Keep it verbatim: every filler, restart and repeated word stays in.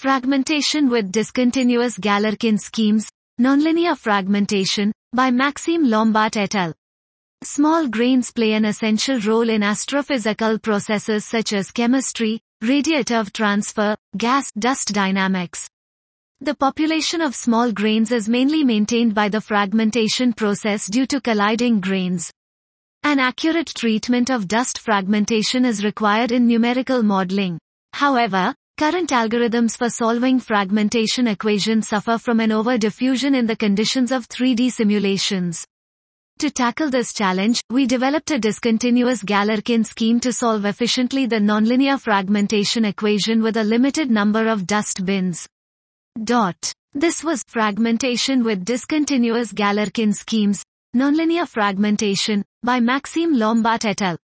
Fragmentation with discontinuous Galerkin schemes, Nonlinear fragmentation, by Maxime Lombard et al. Small grains play an essential role in astrophysical processes such as chemistry, radiative transfer, gas, dust dynamics. The population of small grains is mainly maintained by the fragmentation process due to colliding grains. An accurate treatment of dust fragmentation is required in numerical modeling. However, current algorithms for solving fragmentation equations suffer from an over-diffusion in the conditions of three D simulations. To tackle this challenge, we developed a discontinuous Galerkin scheme to solve efficiently the nonlinear fragmentation equation with a limited number of dust bins. Dot. This was Fragmentation with Discontinuous Galerkin Schemes, Nonlinear Fragmentation, by Maxime Lombard et al.